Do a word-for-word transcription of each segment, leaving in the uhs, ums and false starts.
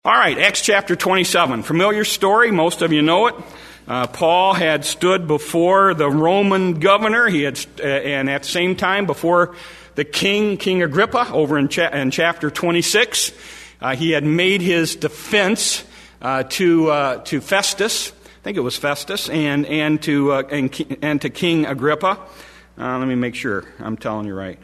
All right, Acts chapter twenty-seven. Familiar story. Most of you know it. Uh, Paul had stood before the Roman governor. He had, uh, and at the same time before the king, King Agrippa, over in, cha- in chapter twenty-six. Uh, he had made his defense uh, to uh, to Festus. I think it was Festus, and and to uh, and, and to King Agrippa. Uh, let me make sure I'm telling you right.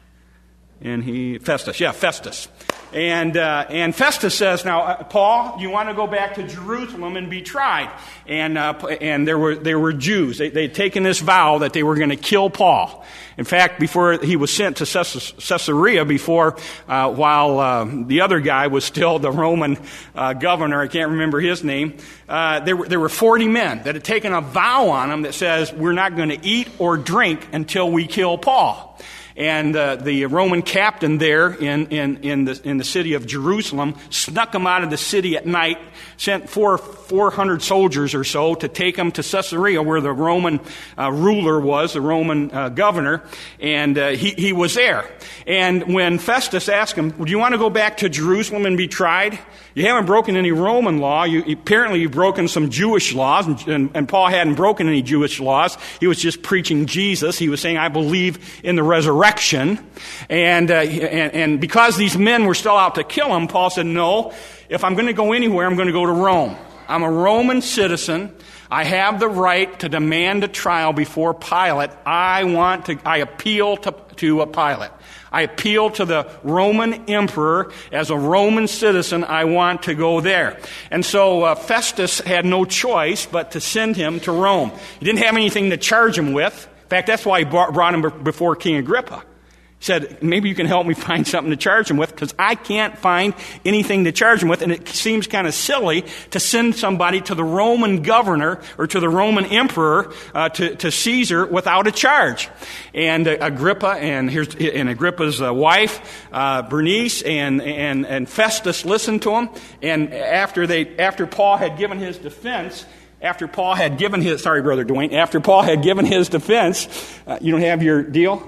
And he Festus, yeah, Festus. And uh, and Festus says, now, uh, Paul, you want to go back to Jerusalem and be tried. And uh, and there were there were Jews. They they had taken this vow that they were going to kill Paul. In fact, before he was sent to Caesarea, before uh, while uh, the other guy was still the Roman uh, governor, I can't remember his name. Uh, there were there were forty men that had taken a vow on them that says we're not going to eat or drink until we kill Paul. And uh, the Roman captain there in, in, in, the, in the city of Jerusalem snuck them out of the city at night, sent four, 400 soldiers or so to take them to Caesarea where the Roman uh, ruler was, the Roman uh, governor, and uh, he, he was there. And when Festus asked him, do you want to go back to Jerusalem and be tried? You haven't broken any Roman law. You, apparently you've broken some Jewish laws, and, and, and Paul hadn't broken any Jewish laws. He was just preaching Jesus. He was saying, I believe in the resurrection. And, uh, and, and because these men were still out to kill him, Paul said, no, if I'm going to go anywhere, I'm going to go to Rome. I'm a Roman citizen. I have the right to demand a trial before Pilate. I want to, I appeal to, to a Pilate. I appeal to the Roman emperor. As a Roman citizen, I want to go there. And so uh, Festus had no choice but to send him to Rome. He didn't have anything to charge him with. In fact, that's why he brought him before King Agrippa. He said, maybe you can help me find something to charge him with, because I can't find anything to charge him with. And it seems kind of silly to send somebody to the Roman governor or to the Roman emperor, uh, to, to Caesar, without a charge. And uh, Agrippa and here's and Agrippa's uh, wife, uh, Bernice, and, and, and Festus listened to him. And after they after Paul had given his defense, after Paul had given his sorry, Brother Dwayne, after Paul had given his defense, uh, you don't have your deal?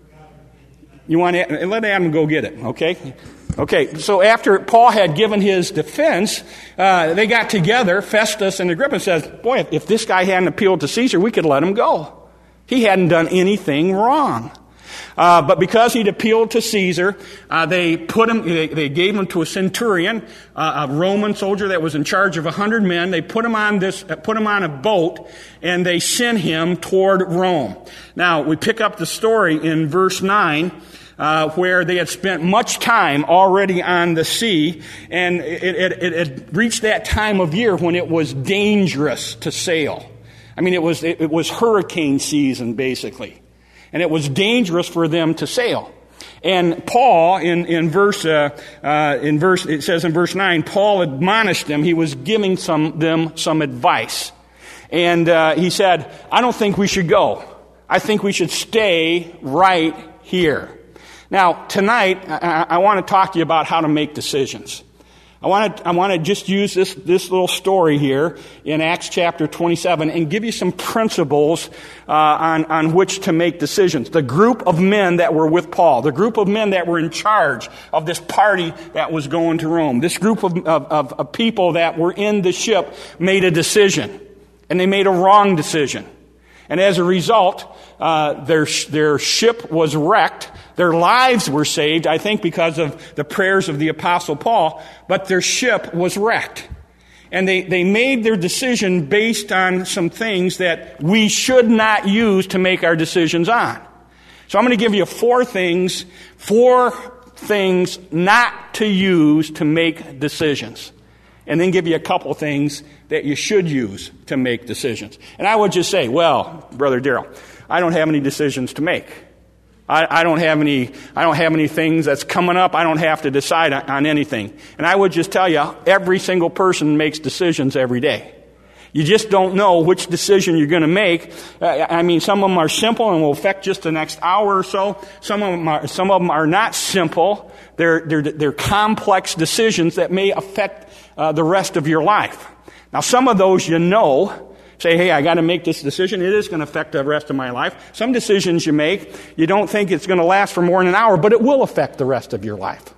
You want to let Adam go get it, okay? Okay, so after Paul had given his defense, uh, they got together, Festus and Agrippa, says, boy, if this guy hadn't appealed to Caesar, we could let him go. He hadn't done anything wrong. Uh, but because he'd appealed to Caesar, uh, they put him, they, they gave him to a centurion, uh, a Roman soldier that was in charge of a hundred men. They put him on this, uh, put him on a boat, and they sent him toward Rome. Now, we pick up the story in verse nine, Uh, where they had spent much time already on the sea, and it, it, it had reached that time of year when it was dangerous to sail. I mean, it was it, it was hurricane season, basically, and it was dangerous for them to sail. And Paul, in in verse uh, uh, in verse it says in verse nine, Paul admonished them. He was giving some them some advice, and uh, he said, "I don't think we should go. I think we should stay right here." Now, tonight, I, I want to talk to you about how to make decisions. I want to, I want to just use this, this little story here in Acts chapter twenty-seven and give you some principles uh, on, on which to make decisions. The group of men that were with Paul, the group of men that were in charge of this party that was going to Rome, this group of, of, of people that were in the ship made a decision, and they made a wrong decision. And as a result, uh, their their ship was wrecked. Their lives were saved, I think, because of the prayers of the Apostle Paul, but their ship was wrecked. And they, they made their decision based on some things that we should not use to make our decisions on. So I'm going to give you four things, four things not to use to make decisions. And then give you a couple things that you should use to make decisions. And I would just say, well, Brother Darrell, I don't have any decisions to make. I, I don't have any, I don't have any things that's coming up. I don't have to decide on, on anything. And I would just tell you, every single person makes decisions every day. You just don't know which decision you're going to make. Uh, I mean, some of them are simple and will affect just the next hour or so. Some of them are, some of them are not simple. They're, they're, they're complex decisions that may affect uh, the rest of your life. Now, some of those you know. Say, hey, I got to make this decision. It is going to affect the rest of my life. Some decisions you make, you don't think it's going to last for more than an hour, but it will affect the rest of your life.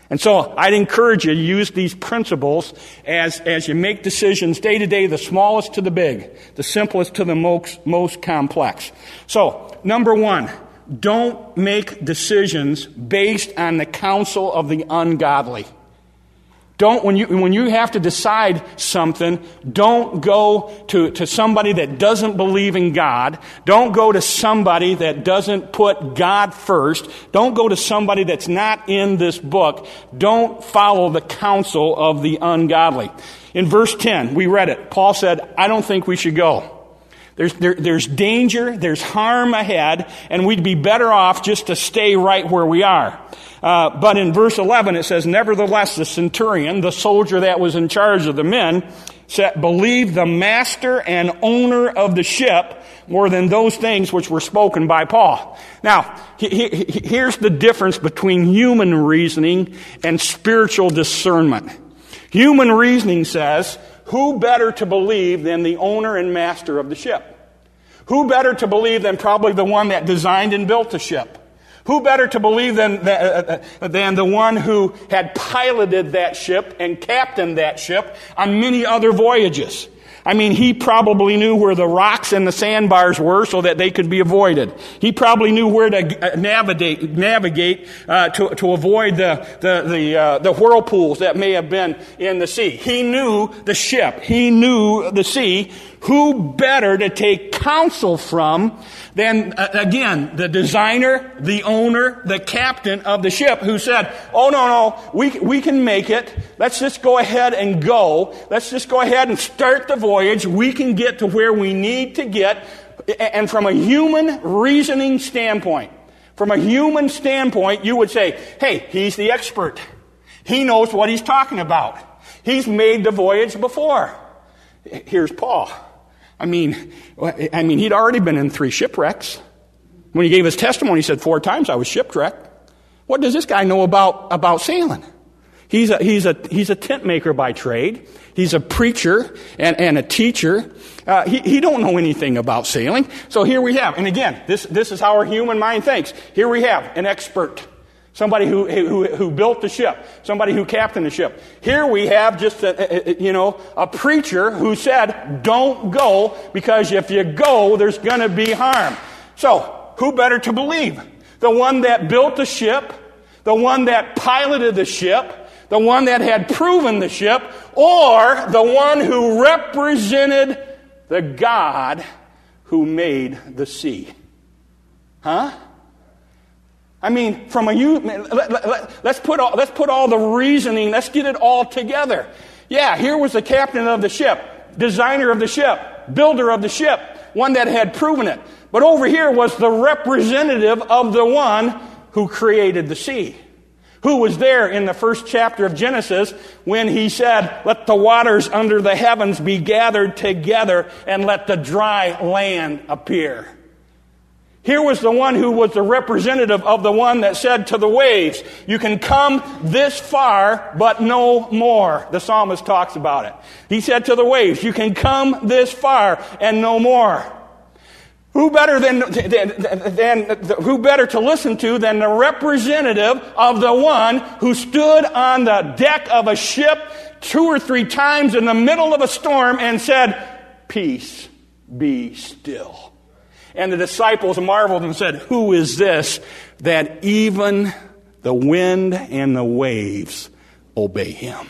And so I'd encourage you to use these principles as, as you make decisions day to day, the smallest to the big, the simplest to the most, most complex. So, number one, don't make decisions based on the counsel of the ungodly. Don't, when you, when you have to decide something, don't go to, to somebody that doesn't believe in God. Don't go to somebody that doesn't put God first. Don't go to somebody that's not in this book. Don't follow the counsel of the ungodly. In verse ten, we read it. Paul said, I don't think we should go. There's, there, there's danger, there's harm ahead, and we'd be better off just to stay right where we are. Uh, but in verse eleven it says, nevertheless, the centurion, the soldier that was in charge of the men, said, believe the master and owner of the ship more than those things which were spoken by Paul. Now, he, he, here's the difference between human reasoning and spiritual discernment. Human reasoning says, who better to believe than the owner and master of the ship? Who better to believe than probably the one that designed and built the ship? Who better to believe than, than the one who had piloted that ship and captained that ship on many other voyages? I mean, he probably knew where the rocks and the sandbars were so that they could be avoided. He probably knew where to navigate, navigate uh, to, to avoid the the the, uh, the whirlpools that may have been in the sea. He knew the ship. He knew the sea. Who better to take counsel from than, uh, again, the designer, the owner, the captain of the ship who said, oh, no, no, we, we can make it. Let's just go ahead and go. Let's just go ahead and start the voyage. We can get to where we need to get. And from a human reasoning standpoint, from a human standpoint, you would say, hey, he's the expert. He knows what he's talking about. He's made the voyage before. Here's Paul. I mean, I mean, he'd already been in three shipwrecks. When he gave his testimony, he said, four times I was shipwrecked. What does this guy know about, about sailing? He's a, he's a, he's a tent maker by trade. He's a preacher and, and a teacher. Uh, he, he don't know anything about sailing. So here we have, and again, this, this is how our human mind thinks. Here we have an expert. Somebody who, who who built the ship. Somebody who captained the ship. Here we have just a, a, you know, a preacher who said, don't go, because if you go, there's going to be harm. So, who better to believe? The one that built the ship, the one that piloted the ship, the one that had proven the ship, or the one who represented the God who made the sea? Huh? I mean, from a you, let, let, let, let's put all, let's put all the reasoning, let's get it all together. Yeah, here was the captain of the ship, designer of the ship, builder of the ship, one that had proven it. But over here was the representative of the one who created the sea, who was there in the first chapter of Genesis when he said, let the waters under the heavens be gathered together and let the dry land appear. Here was the one who was the representative of the one that said to the waves, you can come this far, but no more. The psalmist talks about it. He said to the waves, you can come this far and no more. Who better than, than, than who better to listen to than the representative of the one who stood on the deck of a ship two or three times in the middle of a storm and said, peace, be still. And the disciples marveled and said, who is this that even the wind and the waves obey him?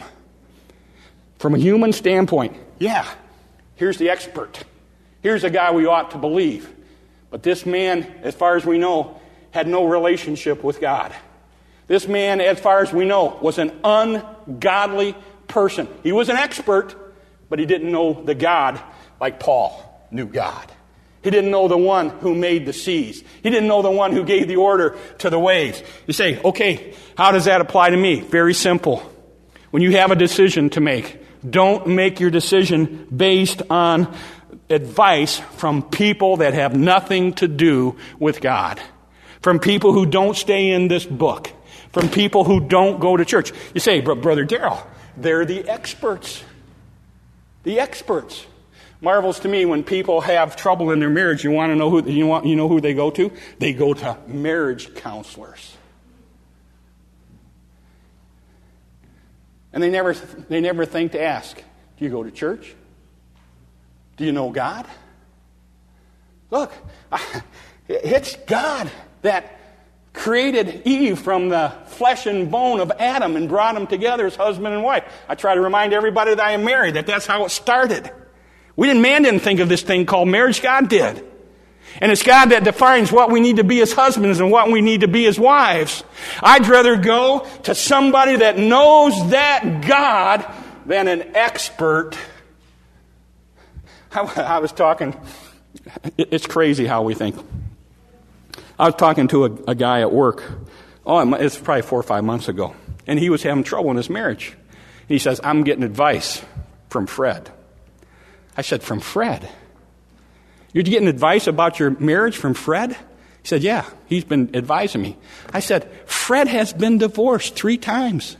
From a human standpoint, yeah, here's the expert. Here's a guy we ought to believe. But this man, as far as we know, had no relationship with God. This man, as far as we know, was an ungodly person. He was an expert, but he didn't know the God like Paul knew God. He didn't know the one who made the seas. He didn't know the one who gave the order to the waves. You say, okay, how does that apply to me? Very simple. When you have a decision to make, don't make your decision based on advice from people that have nothing to do with God. From people who don't stay in this book. From people who don't go to church. You say, Brother Darrell, they're the experts. The experts. Marvels to me when people have trouble in their marriage. You want to know who you want? You know who they go to? They go to marriage counselors. And they never, they never think to ask, do you go to church? Do you know God? Look, it's God that created Eve from the flesh and bone of Adam and brought them together as husband and wife. I try to remind everybody that I am married, that that's how it started. We didn't, man didn't think of this thing called marriage. God did. And it's God that defines what we need to be as husbands and what we need to be as wives. I'd rather go to somebody that knows that God than an expert. I, I was talking, it's crazy how we think. I was talking to a, a guy at work. Oh, it's probably four or five months ago. And he was having trouble in his marriage. He says, I'm getting advice from Fred. I said, from Fred? You're getting advice about your marriage from Fred? He said, yeah, he's been advising me. I said, Fred has been divorced three times.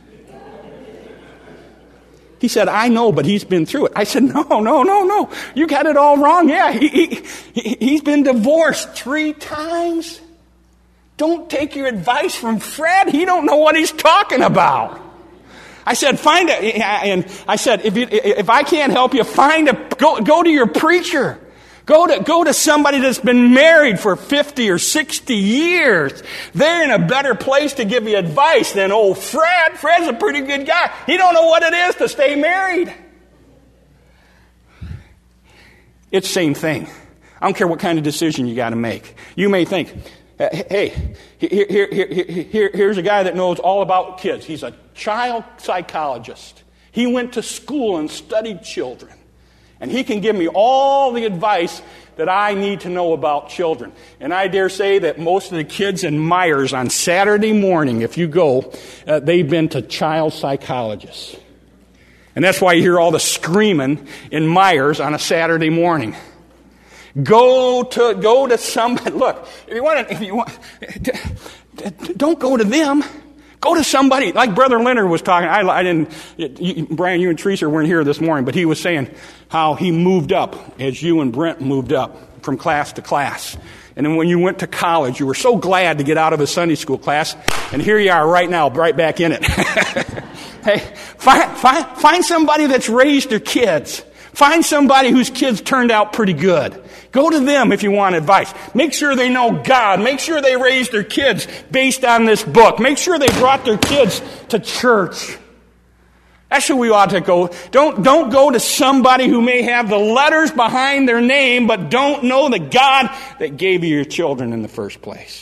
He said, I know, but he's been through it. I said, no, no, no, no. You got it all wrong. Yeah, he, he, he, he's been divorced three times. Don't take your advice from Fred. He don't know what he's talking about. I said, find it. And I said, if you, if I can't help you, find a, go, go to your preacher. Go to, go to somebody that's been married for fifty or sixty years. They're in a better place to give you advice than old Fred. Fred's a pretty good guy. He don't know what it is to stay married. It's the same thing. I don't care what kind of decision you got to make. You may think, hey, here, here, here, here, here's a guy that knows all about kids. He's a child psychologist. He went to school and studied children. And he can give me all the advice that I need to know about children. And I dare say that most of the kids in Myers on Saturday morning, if you go, uh, they've been to child psychologists. And that's why you hear all the screaming in Myers on a Saturday morning. Go to go to somebody. Look, if you want, to, if you want, don't go to them. Go to somebody like Brother Leonard was talking. I, I didn't. You, Brian, you and Teresa weren't here this morning, but he was saying how he moved up as you and Brent moved up from class to class. And then when you went to college, you were so glad to get out of a Sunday school class, and here you are right now, right back in it. Hey, find, find, find somebody that's raised their kids. Find somebody whose kids turned out pretty good. Go to them if you want advice. Make sure they know God. Make sure they raised their kids based on this book. Make sure they brought their kids to church. That's who we ought to go. Don't, don't go to somebody who may have the letters behind their name, but don't know the God that gave you your children in the first place.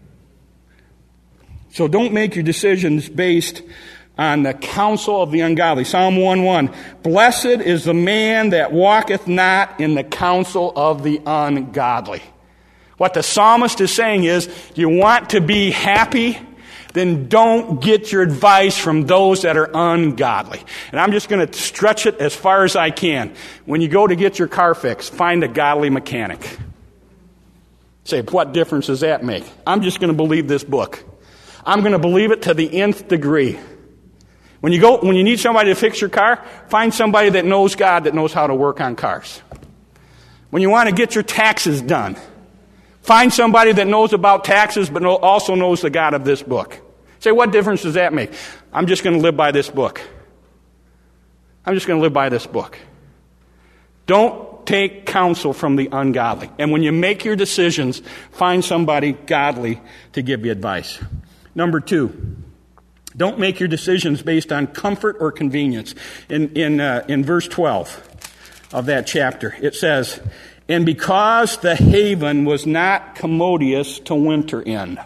So don't make your decisions based on the counsel of the ungodly. Psalm one one, blessed is the man that walketh not in the counsel of the ungodly. What the psalmist is saying is, do you want to be happy? Then don't get your advice from those that are ungodly. And I'm just going to stretch it as far as I can. When you go to get your car fixed, find a godly mechanic. Say, what difference does that make? I'm just going to believe this book. I'm going to believe it to the nth degree. When you go, when you need somebody to fix your car, find somebody that knows God, that knows how to work on cars. When you want to get your taxes done, find somebody that knows about taxes, but also knows the God of this book. Say, what difference does that make? I'm just going to live by this book. I'm just going to live by this book. Don't take counsel from the ungodly. And when you make your decisions, find somebody godly to give you advice. Number two, don't make your decisions based on comfort or convenience. In in uh, in verse twelve of that chapter, it says, "And because the haven was not commodious to winter in."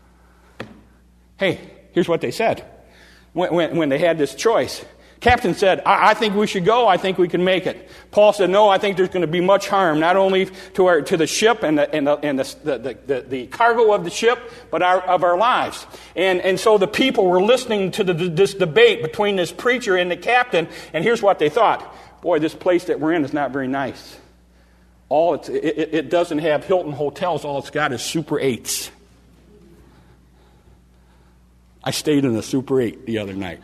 Hey, here's what they said when when, when they had this choice. Captain said, I, I think we should go. I think we can make it. Paul said, no, I think there's going to be much harm, not only to our to the ship and the and the and the, the, the, the cargo of the ship, but our, of our lives. And and so the people were listening to the, this debate between this preacher and the captain. And here's what they thought: boy, this place that we're in is not very nice. All it's, it, it doesn't have Hilton hotels. All it's got is Super eights. I stayed in a Super eight the other night.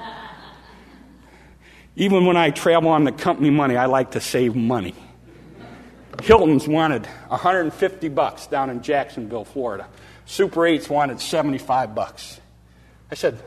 Even when I travel on the company money, I like to save money. Hilton's wanted one hundred fifty bucks down in Jacksonville, Florida. Super eights wanted seventy-five bucks. I said,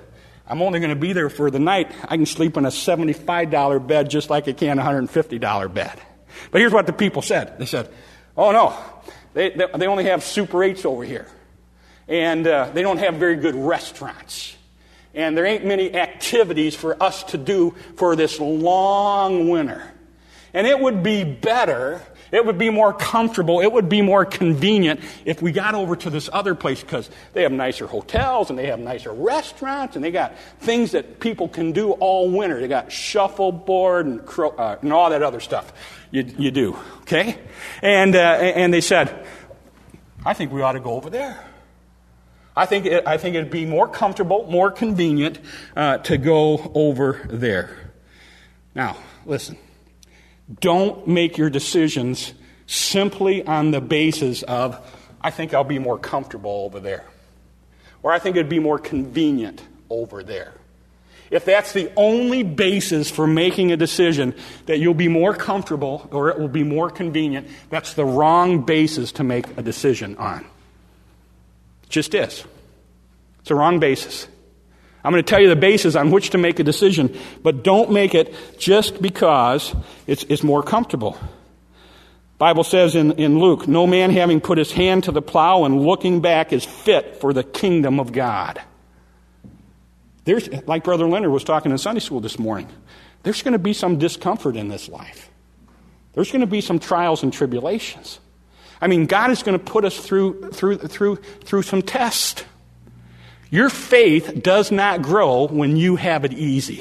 I'm only going to be there for the night. I can sleep in a seventy-five dollars bed just like I can a one hundred fifty dollars bed. But here's what the people said. They said, oh, no, they, they, they only have Super eights over here. And uh, they don't have very good restaurants. And there ain't many activities for us to do for this long winter. And it would be better, it would be more comfortable, it would be more convenient if we got over to this other place because they have nicer hotels and they have nicer restaurants and they got things that people can do all winter. They got shuffleboard and, cro- uh, and all that other stuff you, you do, okay? And, uh, and they said, I think we ought to go over there. I think it, I think it'd be more comfortable, more convenient uh, to go over there. Now, listen. Don't make your decisions simply on the basis of, I think I'll be more comfortable over there. Or I think it'd be more convenient over there. If that's the only basis for making a decision, that you'll be more comfortable or it will be more convenient, that's the wrong basis to make a decision on. It just is. It's a wrong basis. I'm going to tell you the basis on which to make a decision, but don't make it just because it's, it's more comfortable. The Bible says in, in Luke, no man having put his hand to the plow and looking back is fit for the kingdom of God. There's, like Brother Leonard was talking in Sunday school this morning, there's going to be some discomfort in this life. There's going to be some trials and tribulations. I mean, God is going to put us through, through, through, through some tests. Your faith does not grow when you have it easy.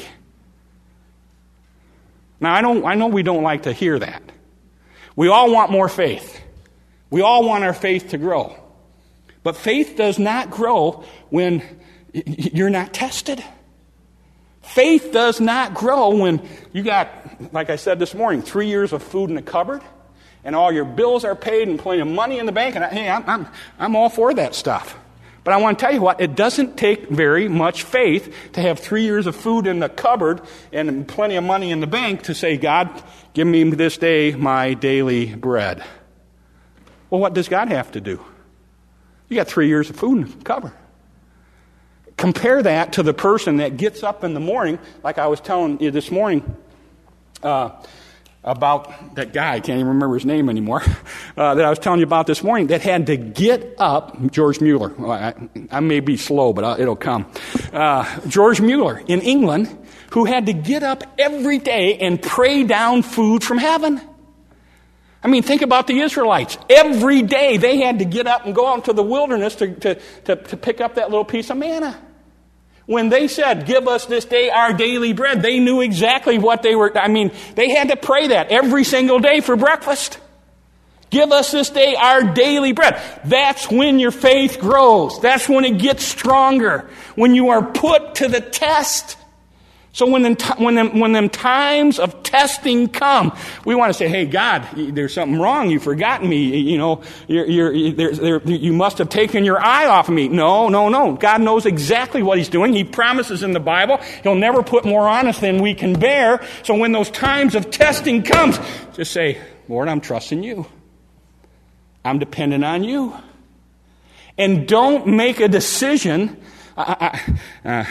Now, I don't, I know we don't like to hear that. We all want more faith. We all want our faith to grow. But faith does not grow when you're not tested. Faith does not grow when you got, like I said this morning, three years of food in the cupboard, and all your bills are paid and plenty of money in the bank. And I, hey, I'm, I'm, I'm all for that stuff. But I want to tell you what, it doesn't take very much faith to have three years of food in the cupboard and plenty of money in the bank to say, God, give me this day my daily bread. Well, what does God have to do? You got three years of food in the cupboard. Compare that to the person that gets up in the morning, like I was telling you this morning, uh, about that guy, I can't even remember his name anymore, uh, that I was telling you about this morning, that had to get up, George Mueller, well, I, I may be slow, but I'll, it'll come, uh, George Mueller in England, who had to get up every day and pray down food from heaven. I mean, think about the Israelites. Every day they had to get up and go out into the wilderness to, to, to, to pick up that little piece of manna. When they said, give us this day our daily bread, they knew exactly what they were, I mean, they had to pray that every single day for breakfast. Give us this day our daily bread. That's when your faith grows. That's when it gets stronger. When you are put to the test. So when them, when them, when them times of testing come, we want to say, hey, God, there's something wrong. You've forgotten me. You know, you're, you're, there, there, you must have taken your eye off of me. No, no, no. God knows exactly what he's doing. He promises in the Bible he'll never put more on us than we can bear. So when those times of testing comes, just say, Lord, I'm trusting you. I'm dependent on you. And don't make a decision. I, I, uh,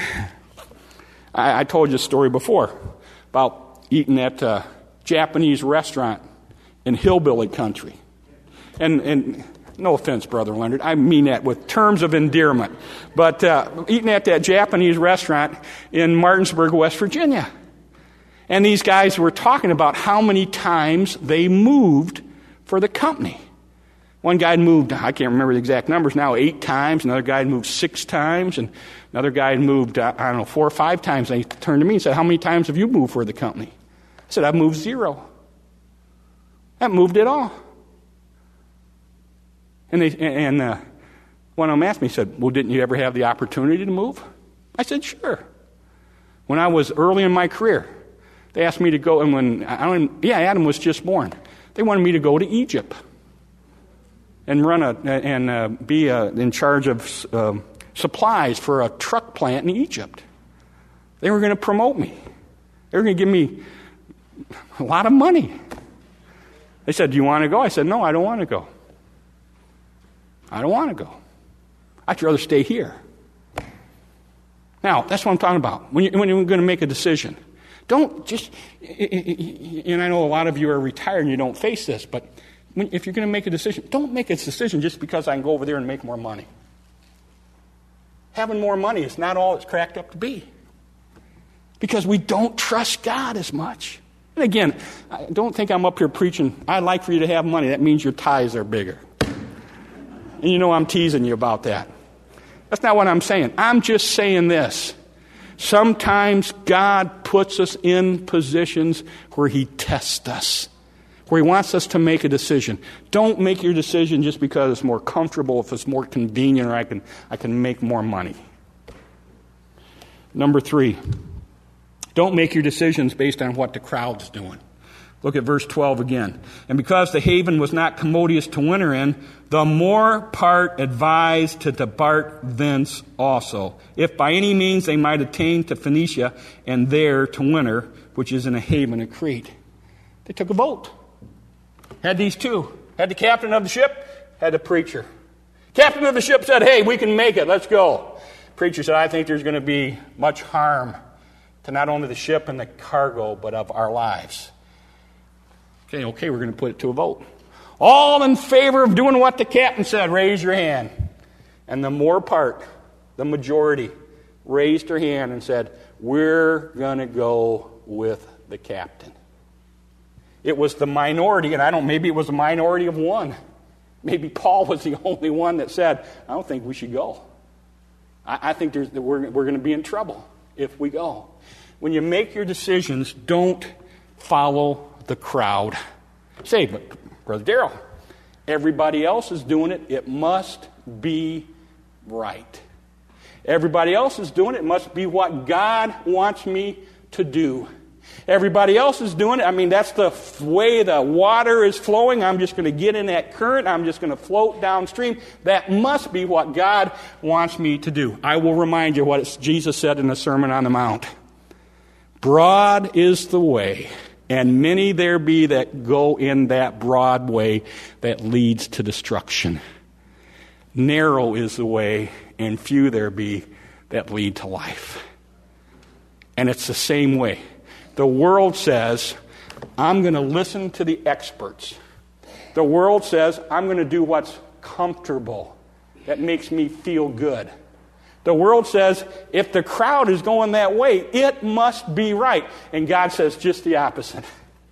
I, I told you a story before about eating at a Japanese restaurant in hillbilly country. And, and no offense, Brother Leonard, I mean that with terms of endearment. But uh, eating at that Japanese restaurant in Martinsburg, West Virginia. And these guys were talking about how many times they moved for the company. One guy moved, I can't remember the exact numbers now, eight times. Another guy moved six times. And another guy moved, uh, I don't know, four or five times. And he turned to me and said, how many times have you moved for the company? I said, I've moved zero. I haven't moved at all. And, they, and uh, one of them asked me, he said, well, didn't you ever have the opportunity to move? I said, sure. When I was early in my career, they asked me to go, and when, I don't, yeah, Adam was just born. They wanted me to go to Egypt and run a and uh, be uh, in charge of uh, supplies for a truck plant in Egypt. They were going to promote me. They were going to give me a lot of money. They said, do you want to go? I said, no, I don't want to go. I don't want to go. I'd rather stay here. Now, that's what I'm talking about. When, you, when you're going to make a decision, don't just, and I know a lot of you are retired and you don't face this, but when, if you're going to make a decision, don't make a decision just because I can go over there and make more money. Having more money is not all it's cracked up to be. Because we don't trust God as much. And again, I don't think I'm up here preaching, I'd like for you to have money. That means your tithes are bigger. And you know I'm teasing you about that. That's not what I'm saying. I'm just saying this. Sometimes God puts us in positions where He tests us, where He wants us to make a decision. Don't make your decision just because it's more comfortable, if it's more convenient, or I can, I can make more money. Number three, don't make your decisions based on what the crowd's doing. Look at verse twelve again. And because the haven was not commodious to winter in, the more part advised to depart thence also, if by any means they might attain to Phoenicia, and there to winter, which is in a haven of Crete. They took a boat. Had these two. Had the captain of the ship, had the preacher. Captain of the ship said, hey, we can make it, let's go. Preacher said, I think there's going to be much harm to not only the ship and the cargo, but of our lives. Okay, okay, we're going to put it to a vote. All in favor of doing what the captain said, raise your hand. And the more part, the majority, raised their hand and said, we're going to go with the captain. It was the minority, and I don't, maybe it was a minority of one. Maybe Paul was the only one that said, I don't think we should go. I, I think there's, we're, we're going to be in trouble if we go. When you make your decisions, don't follow the crowd. Say, but Brother Darrell, everybody else is doing it. It must be right. Everybody else is doing it. It must be what God wants me to do. Everybody else is doing it. I mean, that's the way the water is flowing. I'm just going to get in that current. I'm just going to float downstream. That must be what God wants me to do. I will remind you what Jesus said in the Sermon on the Mount. Broad is the way, and many there be that go in that broad way that leads to destruction. Narrow is the way, and few there be that lead to life. And it's the same way. The world says, I'm going to listen to the experts. The world says, I'm going to do what's comfortable, that makes me feel good. The world says, if the crowd is going that way, it must be right. And God says just the opposite.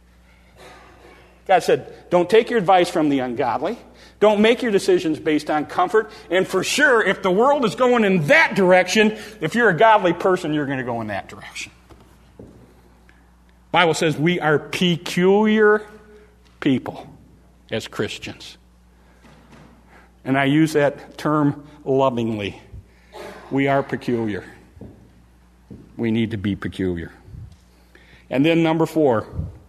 God said, don't take your advice from the ungodly. Don't make your decisions based on comfort. And for sure, if the world is going in that direction, if you're a godly person, you're going to go in that direction. The Bible says we are peculiar people as Christians. And I use that term lovingly. We are peculiar. We need to be peculiar. And then number four,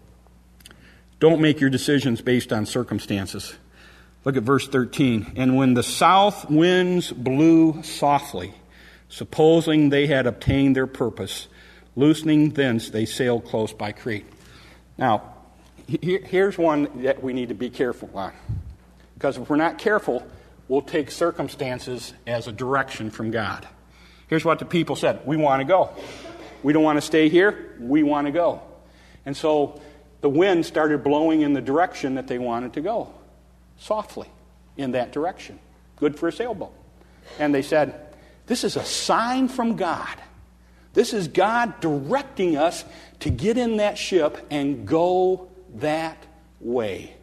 don't make your decisions based on circumstances. Look at verse thirteen. And when the south winds blew softly, supposing they had obtained their purpose, loosening thence they sailed close by Crete. Now, here's one that we need to be careful on. Because if we're not careful, we'll take circumstances as a direction from God. Here's what the people said. We want to go. We don't want to stay here. We want to go. And so the wind started blowing in the direction that they wanted to go. Softly in that direction. Good for a sailboat. And they said, this is a sign from God. This is God directing us to get in that ship and go that way.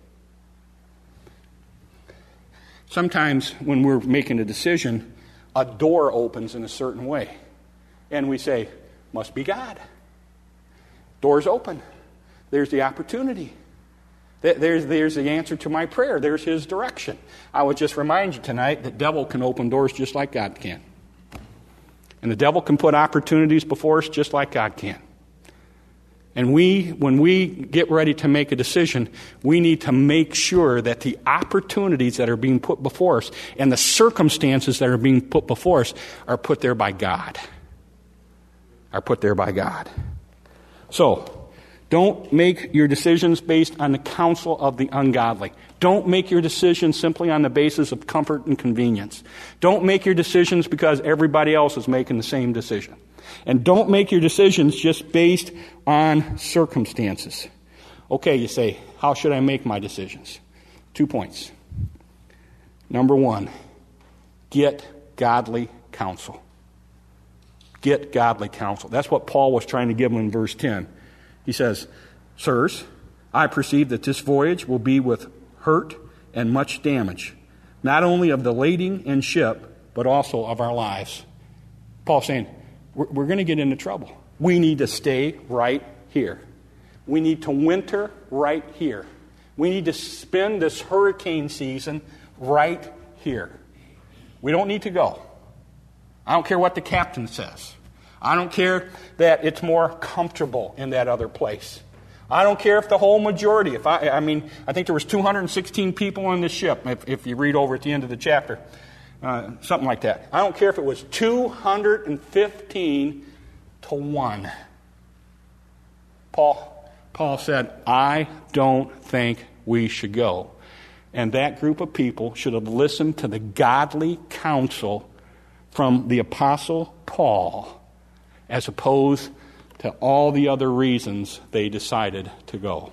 Sometimes when we're making a decision, a door opens in a certain way. And we say, must be God. Door's open. There's the opportunity. There's, there's the answer to my prayer. There's His direction. I would just remind you tonight that the devil can open doors just like God can. And the devil can put opportunities before us just like God can. And we, when we get ready to make a decision, we need to make sure that the opportunities that are being put before us and the circumstances that are being put before us are put there by God. Are put there by God. So, don't make your decisions based on the counsel of the ungodly. Don't make your decisions simply on the basis of comfort and convenience. Don't make your decisions because everybody else is making the same decision. And don't make your decisions just based on circumstances. Okay, you say, how should I make my decisions? Two points. Number one, get godly counsel. Get godly counsel. That's what Paul was trying to give them in verse ten. He says, Sirs, I perceive that this voyage will be with hurt and much damage, not only of the lading and ship, but also of our lives. Paul's saying, we're, we're going to get into trouble. We need to stay right here. We need to winter right here. We need to spend this hurricane season right here. We don't need to go. I don't care what the captain says. I don't care that it's more comfortable in that other place. I don't care if the whole majority, if I, I mean, I think there was two hundred sixteen people on this ship, if, if you read over at the end of the chapter, uh, something like that. I don't care if it was two hundred fifteen to one. Paul, Paul said, I don't think we should go. And that group of people should have listened to the godly counsel from the Apostle Paul, as opposed to all the other reasons they decided to go.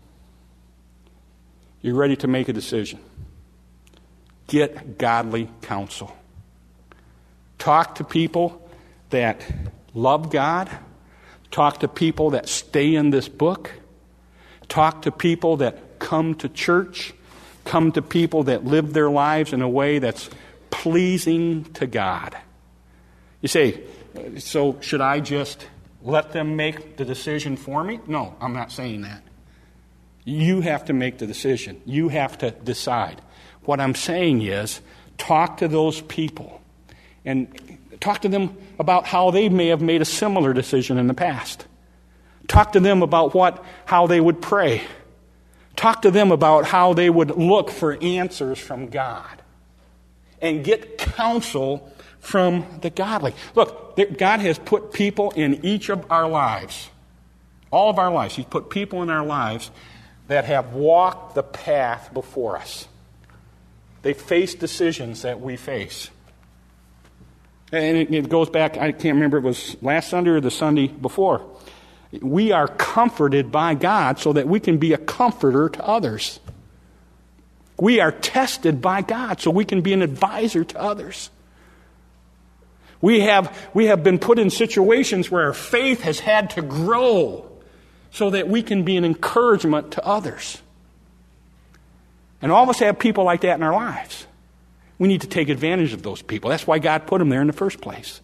You're ready to make a decision. Get godly counsel. Talk to people that love God. Talk to people that stay in this book. Talk to people that come to church. Come to people that live their lives in a way that's pleasing to God. You say, so should I just let them make the decision for me? No, I'm not saying that. You have to make the decision. You have to decide. What I'm saying is, talk to those people and talk to them about how they may have made a similar decision in the past. Talk to them about what, how they would pray. Talk to them about how they would look for answers from God. And get counsel from the godly. Look, God has put people in each of our lives. All of our lives. He's put people in our lives that have walked the path before us. They face decisions that we face. And it goes back, I can't remember, it was last Sunday or the Sunday before. We are comforted by God so that we can be a comforter to others. We are tested by God so we can be an advisor to others. We have, we have been put in situations where our faith has had to grow so that we can be an encouragement to others. And all of us have people like that in our lives. We need to take advantage of those people. That's why God put them there in the first place.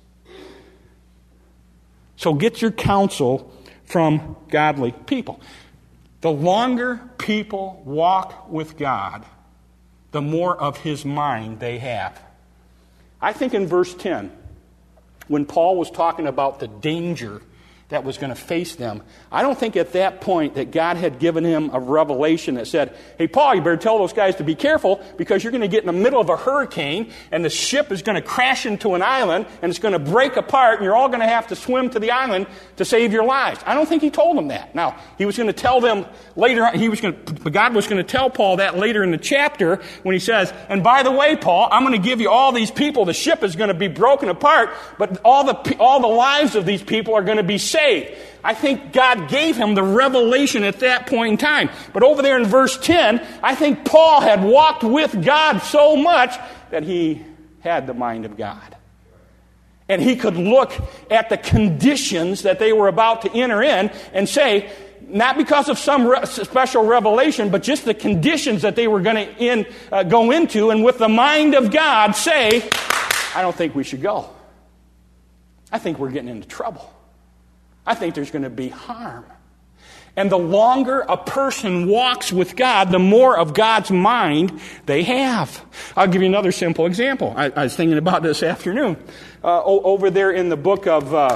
So get your counsel from godly people. The longer people walk with God, the more of His mind they have. I think in verse ten, when Paul was talking about the danger that was going to face them, I don't think at that point that God had given him a revelation that said, hey, Paul, you better tell those guys to be careful because you're going to get in the middle of a hurricane and the ship is going to crash into an island and it's going to break apart and you're all going to have to swim to the island to save your lives. I don't think he told them that. Now, he was going to tell them later on, he was going to, God was going to tell Paul that later in the chapter when he says, and by the way, Paul, I'm going to give you all these people. The ship is going to be broken apart, but all the, all the lives of these people are going to be saved. I think God gave him the revelation at that point in time. But over there in verse ten, I think Paul had walked with God so much that he had the mind of God. And he could look at the conditions that they were about to enter in and say, not because of some re- special revelation, but just the conditions that they were going to in, uh, go into, and with the mind of God say, I don't think we should go. I think we're getting into trouble. I think there's going to be harm. And the longer a person walks with God, the more of God's mind they have. I'll give you another simple example. I, I was thinking about this afternoon. Uh, o- over there in the book of... Uh,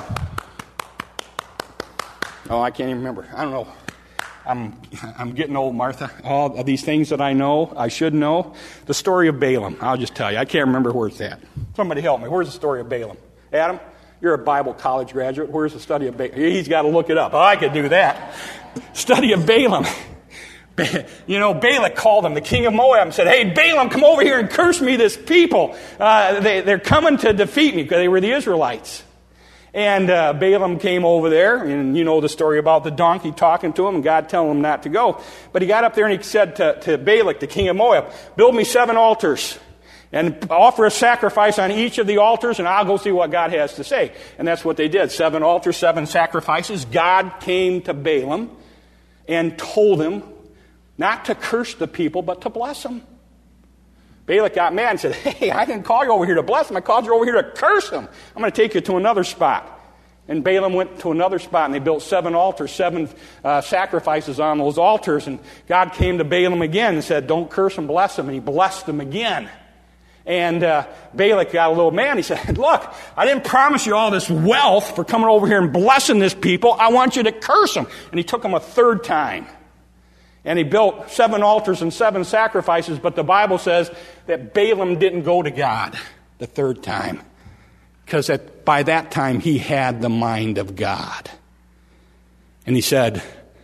oh, I can't even remember. I don't know. I'm I'm getting old, Martha. All of these things that I know, I should know. The story of Balaam. I'll just tell you. I can't remember where it's at. Somebody help me. Where's the story of Balaam? Adam? You're a Bible college graduate. Where's the study of Balaam? He's got to look it up. Oh, I could do that. Study of Balaam. You know, Balak called him, the king of Moab, and said, hey, Balaam, come over here and curse me, this people. Uh, they, they're coming to defeat me, because they were the Israelites. And uh, Balaam came over there, and you know the story about the donkey talking to him and God telling him not to go. But he got up there and he said to, to Balak, the king of Moab, build me seven altars and offer a sacrifice on each of the altars, and I'll go see what God has to say. And that's what they did. Seven altars, seven sacrifices. God came to Balaam and told him not to curse the people, but to bless them. Balak got mad and said, hey, I didn't call you over here to bless them. I called you over here to curse them. I'm going to take you to another spot. And Balaam went to another spot, and they built seven altars, seven uh, sacrifices on those altars. And God came to Balaam again and said, don't curse them, bless them. And he blessed them again. And uh, Balak got a little mad. He said, look, I didn't promise you all this wealth for coming over here and blessing this people. I want you to curse them. And he took them a third time. And he built seven altars and seven sacrifices, but the Bible says that Balaam didn't go to God the third time, because by that time he had the mind of God. And he said,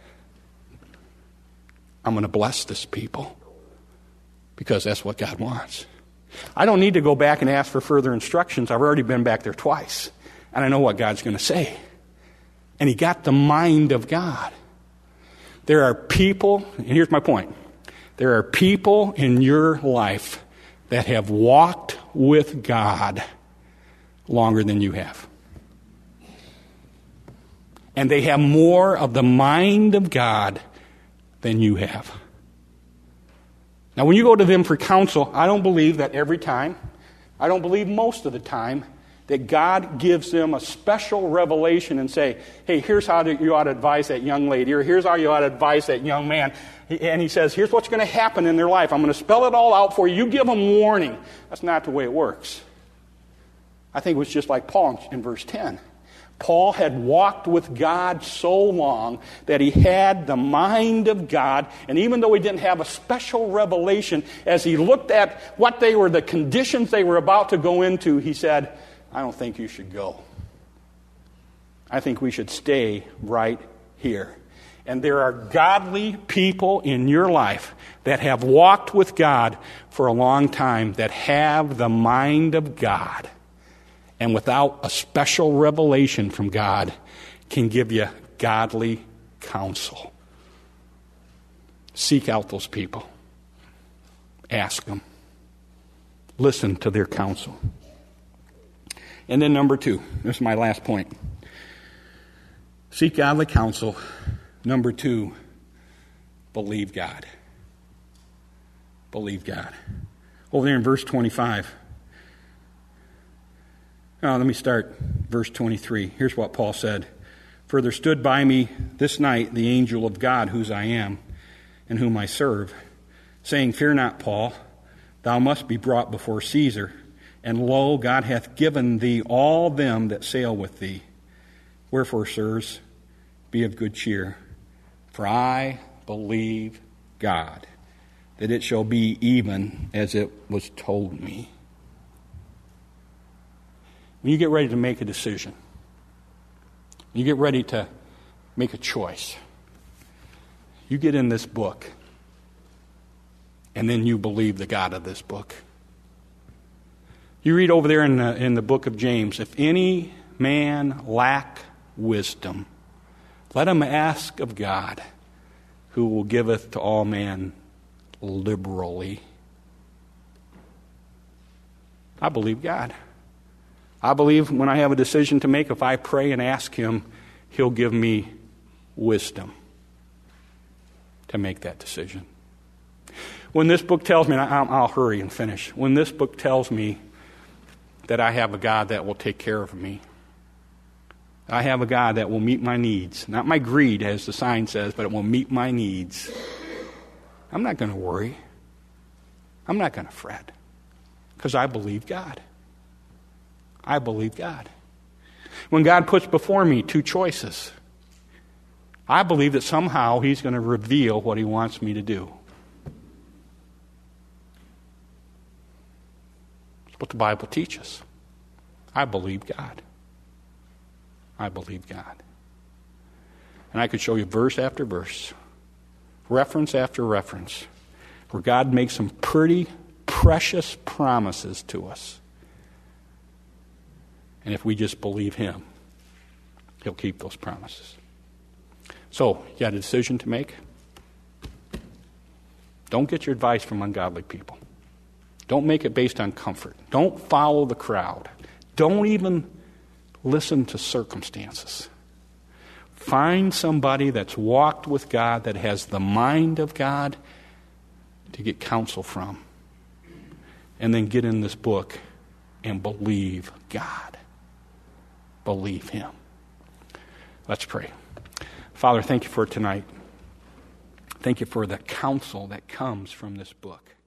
I'm going to bless this people, because that's what God wants. I don't need to go back and ask for further instructions. I've already been back there twice, and I know what God's going to say. And he got the mind of God. There are people, and here's my point. There are people in your life that have walked with God longer than you have. And they have more of the mind of God than you have. Now, when you go to them for counsel, I don't believe that every time, I don't believe most of the time, that God gives them a special revelation and say, hey, here's how you ought to advise that young lady, or here's how you ought to advise that young man. And he says, here's what's going to happen in their life. I'm going to spell it all out for you. You give them warning. That's not the way it works. I think it was just like Paul in verse ten. Paul had walked with God so long that he had the mind of God, and even though he didn't have a special revelation, as he looked at what they were, the conditions they were about to go into, he said, I don't think you should go. I think we should stay right here. And there are godly people in your life that have walked with God for a long time, that have the mind of God, and without a special revelation from God, can give you godly counsel. Seek out those people. Ask them. Listen to their counsel. And then number two, this is my last point. Seek godly counsel. Number two, believe God. Believe God. Over there in verse twenty-five. Now, let me start verse twenty-three. Here's what Paul said. For there stood by me this night the angel of God, whose I am, and whom I serve, saying, Fear not, Paul, thou must be brought before Caesar. And lo, God hath given thee all them that sail with thee. Wherefore, sirs, be of good cheer. For I believe God, that it shall be even as it was told me. When you get ready to make a decision, you get ready to make a choice, you get in this book, and then you believe the God of this book. You read over there in the, in the book of James, if any man lack wisdom, let him ask of God, who will giveth to all men liberally. I believe God. I believe when I have a decision to make, if I pray and ask him, he'll give me wisdom to make that decision. When this book tells me, and I'll, I'll hurry and finish, when this book tells me that I have a God that will take care of me, I have a God that will meet my needs, not my greed, as the sign says, but it will meet my needs, I'm not going to worry. I'm not going to fret, because I believe God. I believe God. When God puts before me two choices, I believe that somehow he's going to reveal what he wants me to do. That's what the Bible teaches. I believe God. I believe God. And I could show you verse after verse, reference after reference, where God makes some pretty precious promises to us. And if we just believe him, He'll keep those promises. So, you got a decision to make. Don't get your advice from ungodly people. Don't make it based on comfort. Don't follow the crowd. Don't even listen to circumstances. Find somebody that's walked with God, that has the mind of God, to get counsel from. And then get in this book and believe God. Believe Him. Let's pray. Father, thank you for tonight. Thank you for the counsel that comes from this book.